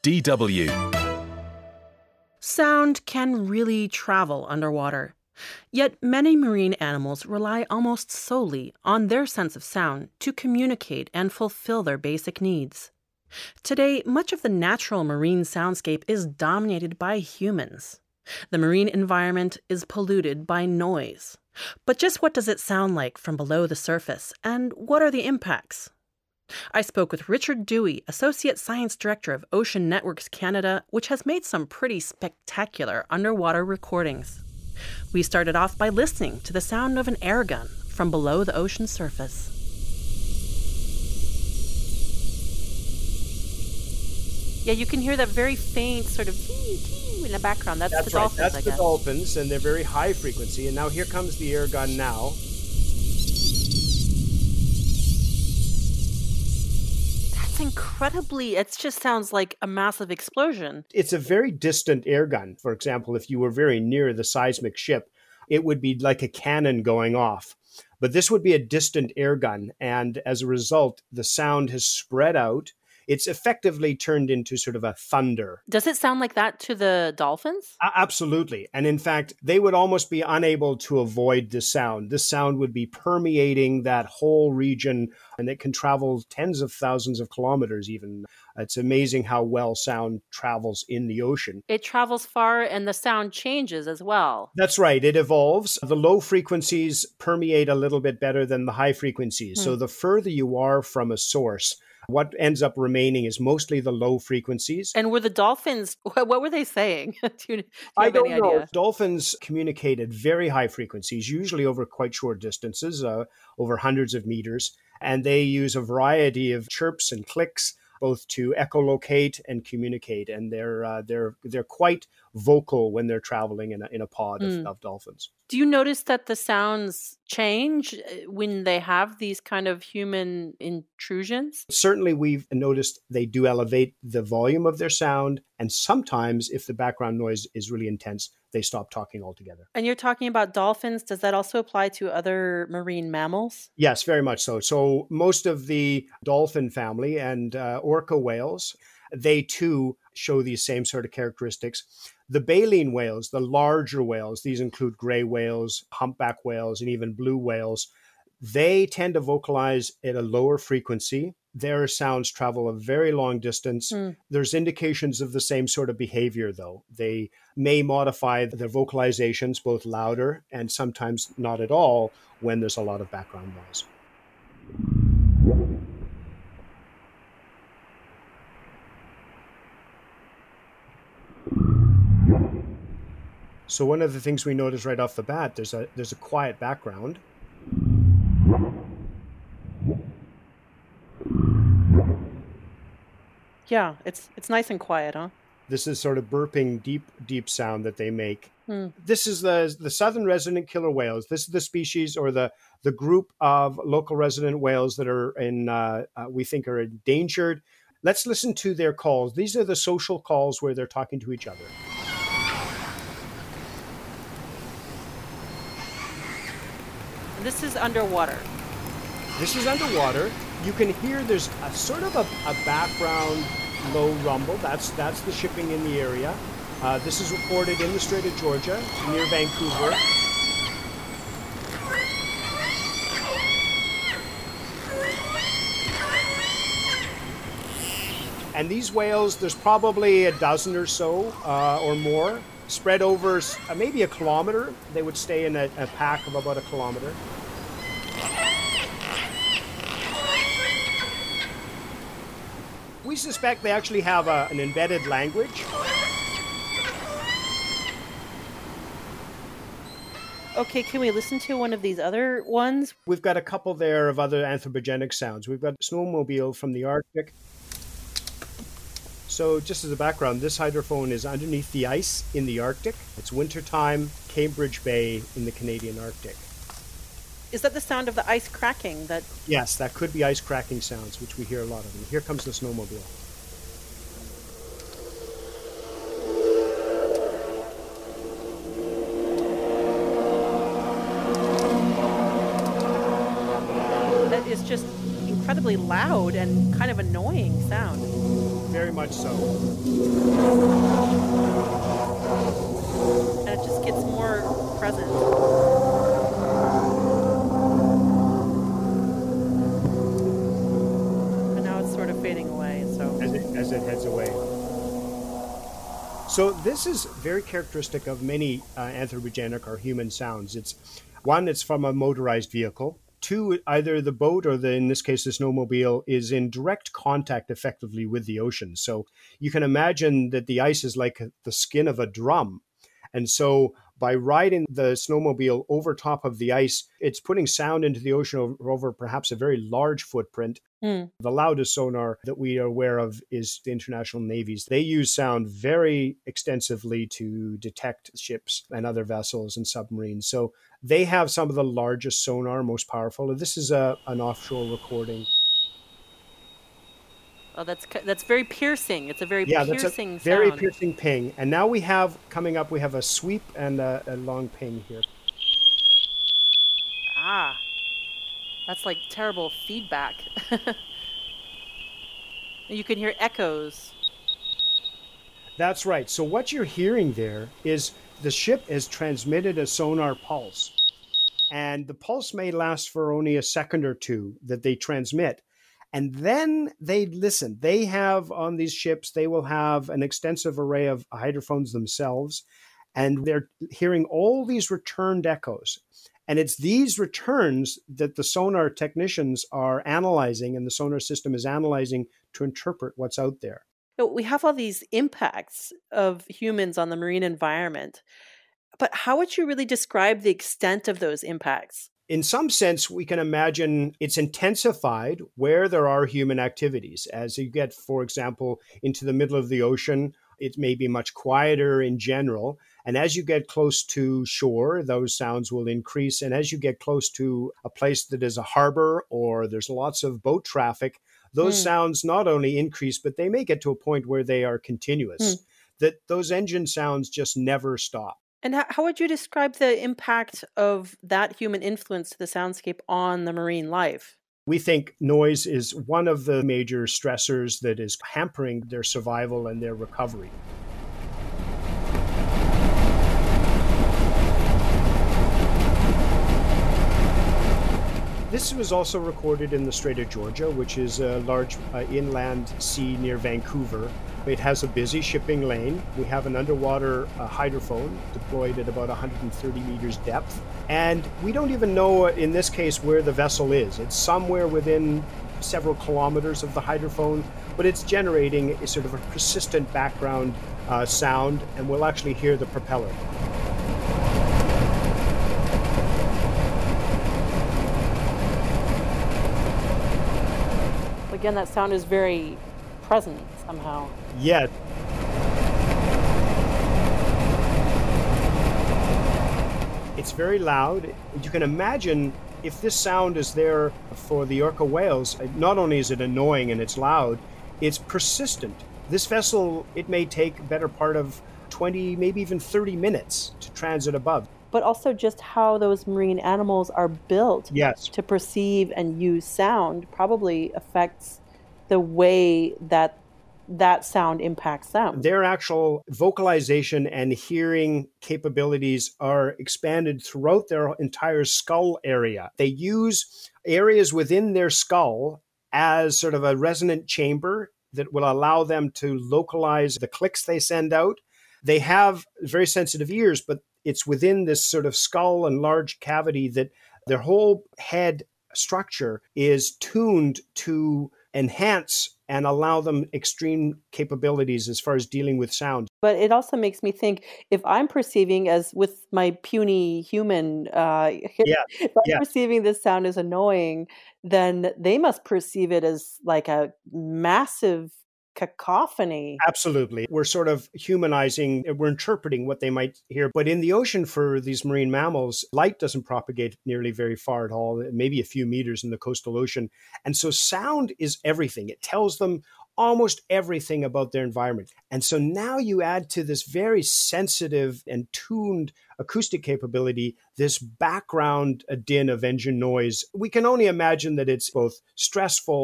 DW. Sound can really travel underwater. Yet many marine animals rely almost solely on their sense of sound to communicate and fulfill their basic needs. Today, much of the natural marine soundscape is dominated by humans. The marine environment is polluted by noise. But just what does it sound like from below the surface, and what are the impacts? I spoke with Richard Dewey, Associate Science Director of Ocean Networks Canada, which has made some pretty spectacular underwater recordings. We started off by listening to the sound of an air gun from below the ocean surface. Yeah, you can hear that very faint sort of ting in the background. That's the dolphins, That's I the guess. dolphins, and they're very high frequency. And now here comes the air gun now. That's incredibly, it just sounds like a massive explosion. It's a very distant air gun. For example, if you were very near the seismic ship, it would be like a cannon going off. But this would be a distant air gun. And as a result, the sound has spread out. It's effectively turned into sort of a thunder. Does it sound like that to the dolphins? Absolutely. And in fact, they would almost be unable to avoid this sound. This sound would be permeating that whole region, and it can travel tens of thousands of kilometers even. It's amazing how well sound travels in the ocean. It travels far and the sound changes as well. That's right. It evolves. The low frequencies permeate a little bit better than the high frequencies. So the further you are from a source, what ends up remaining is mostly the low frequencies. And were the dolphins, what were they saying? Do you I have don't any know. idea? Dolphins communicate at very high frequencies, usually over quite short distances, over hundreds of meters. And they use a variety of chirps and clicks, both to echolocate and communicate. And they're quite vocal when they're traveling in a pod of dolphins. Do you notice that the sounds change when they have these kind of human intrusions? Certainly, we've noticed they do elevate the volume of their sound. And sometimes, if the background noise is really intense, they stop talking altogether. And you're talking about dolphins. Does that also apply to other marine mammals? Yes, very much so. So most of the dolphin family and orca whales, they too show these same sort of characteristics. The baleen whales, the larger whales, these include gray whales, humpback whales, and even blue whales, they tend to vocalize at a lower frequency. Their sounds travel a very long distance. There's indications of the same sort of behavior, though. They may modify their vocalizations, both louder and sometimes not at all, when there's a lot of background noise. So one of the things we notice right off the bat, there's a quiet background. Yeah, it's nice and quiet, huh? This is sort of burping, deep sound that they make. This is the southern resident killer whales. This is the species or the group of local resident whales that are we think are endangered. Let's listen to their calls. These are the social calls where they're talking to each other. This is underwater. This is underwater. You can hear there's a sort of a background low rumble. That's the shipping in the area. This is reported in the Strait of Georgia near Vancouver. And these whales, there's probably a dozen or so or more spread over maybe a kilometer. They would stay in a pack of about a kilometer. We suspect they actually have an embedded language. Okay, can we listen to one of these other ones? We've got a couple there of other anthropogenic sounds. We've got snowmobile from the Arctic. So just as a background, this hydrophone is underneath the ice in the Arctic. It's wintertime, Cambridge Bay in the Canadian Arctic. Is that the sound of the ice cracking? Yes, that could be ice cracking sounds, which we hear a lot of. And here comes the snowmobile. That is just incredibly loud and kind of annoying sound. very much so. And it just gets more present. And now it's sort of fading away. So As it heads away. So this is very characteristic of many anthropogenic or human sounds. It's from a motorized vehicle. Two, either the boat or in this case, the snowmobile is in direct contact effectively with the ocean. So you can imagine that the ice is like the skin of a drum. And so by riding the snowmobile over top of the ice, it's putting sound into the ocean over perhaps a very large footprint. Mm. The loudest sonar that we are aware of is the International Navy's. They use sound very extensively to detect ships and other vessels and submarines. So they have some of the largest sonar, most powerful. This is an offshore recording. Oh, that's very piercing. It's a very piercing that's a very sound. piercing ping. And now we have a sweep and a long ping here. Ah, that's like terrible feedback. You can hear echoes. That's right. So what you're hearing there is the ship has transmitted a sonar pulse. And the pulse may last for only a second or two that they transmit. And then they listen. They have on these ships, they will have an extensive array of hydrophones themselves. And they're hearing all these returned echoes. And it's these returns that the sonar technicians are analyzing and the sonar system is analyzing to interpret what's out there. We have all these impacts of humans on the marine environment. But how would you really describe the extent of those impacts? In some sense, we can imagine it's intensified where there are human activities. As you get, for example, into the middle of the ocean, it may be much quieter in general. And as you get close to shore, those sounds will increase. And as you get close to a place that is a harbor or there's lots of boat traffic, those sounds not only increase, but they may get to a point where they are continuous, that those engine sounds just never stop. And how would you describe the impact of that human influence to the soundscape on the marine life? We think noise is one of the major stressors that is hampering their survival and their recovery. This was also recorded in the Strait of Georgia, which is a large inland sea near Vancouver. It has a busy shipping lane. We have an underwater hydrophone deployed at about 130 meters depth. And we don't even know, in this case, where the vessel is. It's somewhere within several kilometers of the hydrophone, but it's generating a sort of a persistent background sound, and we'll actually hear the propeller. Again, that sound is very present somehow. Yeah. It's very loud. You can imagine if this sound is there for the orca whales, not only is it annoying and it's loud, it's persistent. This vessel, it may take a better part of 20, maybe even 30 minutes to transit above. But also just how those marine animals are built to perceive and use sound probably affects the way that sound impacts them. Their actual vocalization and hearing capabilities are expanded throughout their entire skull area. They use areas within their skull as sort of a resonant chamber that will allow them to localize the clicks they send out. They have very sensitive ears, but it's within this sort of skull and large cavity that their whole head structure is tuned to enhance and allow them extreme capabilities as far as dealing with sound. But it also makes me think, if I'm perceiving, as with my puny human, if I'm perceiving this sound as annoying, then they must perceive it as like a massive cacophony. Absolutely. We're sort of humanizing, we're interpreting what they might hear. But in the ocean, for these marine mammals, light doesn't propagate nearly very far at all, maybe a few meters in the coastal ocean. And so sound is everything. It tells them almost everything about their environment. And so now you add to this very sensitive and tuned acoustic capability, this background din of engine noise. We can only imagine that it's both stressful,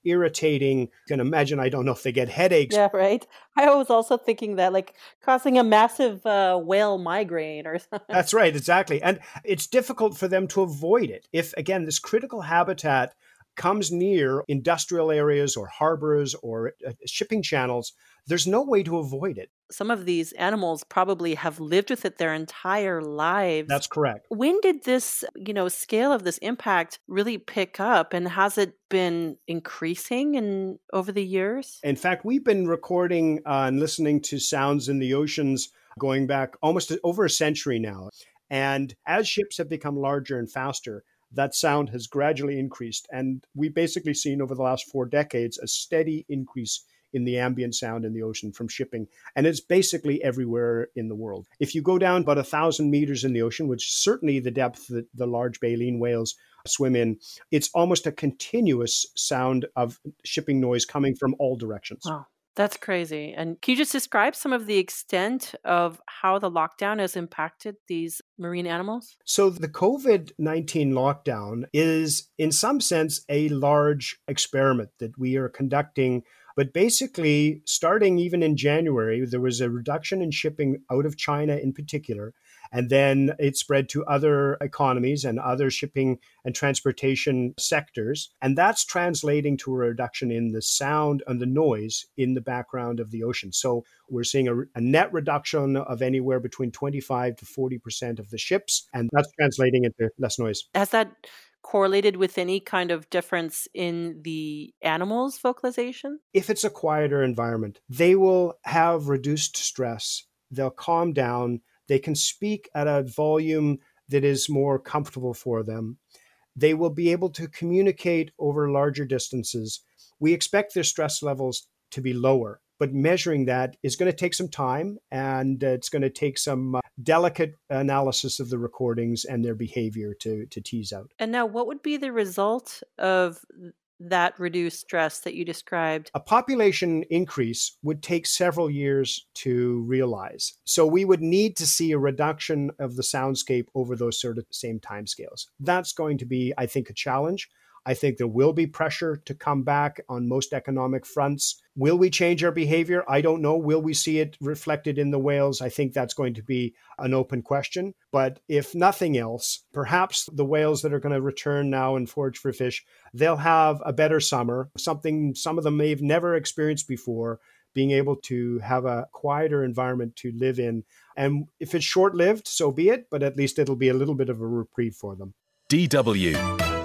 irritating. You can imagine, I don't know if they get headaches. Yeah, right. I was also thinking that, like, causing a massive whale migraine or something. That's right, exactly. And it's difficult for them to avoid it. If, again, this critical habitat comes near industrial areas or harbors or shipping channels, there's no way to avoid it. Some of these animals probably have lived with it their entire lives. That's correct. When did this, scale of this impact really pick up, and has it been increasing over the years? In fact, we've been recording and listening to sounds in the oceans going back almost over a century now. And as ships have become larger and faster, that sound has gradually increased. And we've basically seen over the last 4 decades a steady increase in the ambient sound in the ocean from shipping. And it's basically everywhere in the world. If you go down about 1,000 meters in the ocean, which is certainly the depth that the large baleen whales swim in, it's almost a continuous sound of shipping noise coming from all directions. Wow. That's crazy. And can you just describe some of the extent of how the lockdown has impacted these marine animals? So the COVID-19 lockdown is, in some sense, a large experiment that we are conducting. But basically, starting even in January, there was a reduction in shipping out of China in particular. And then it spread to other economies and other shipping and transportation sectors. And that's translating to a reduction in the sound and the noise in the background of the ocean. So we're seeing a net reduction of anywhere between 25 to 40% of the ships. And that's translating into less noise. Has that correlated with any kind of difference in the animals' vocalization? If it's a quieter environment, they will have reduced stress. They'll calm down. They can speak at a volume that is more comfortable for them. They will be able to communicate over larger distances. We expect their stress levels to be lower, but measuring that is going to take some time, and it's going to take some delicate analysis of the recordings and their behavior to tease out. And now, what would be the result of that reduced stress that you described? A population increase would take several years to realize. So we would need to see a reduction of the soundscape over those sort of same timescales. That's going to be, I think, a challenge. I think there will be pressure to come back on most economic fronts. Will we change our behavior? I don't know. Will we see it reflected in the whales? I think that's going to be an open question. But if nothing else, perhaps the whales that are going to return now and forage for fish, they'll have a better summer, something some of them may have never experienced before, being able to have a quieter environment to live in. And if it's short-lived, so be it, but at least it'll be a little bit of a reprieve for them. DW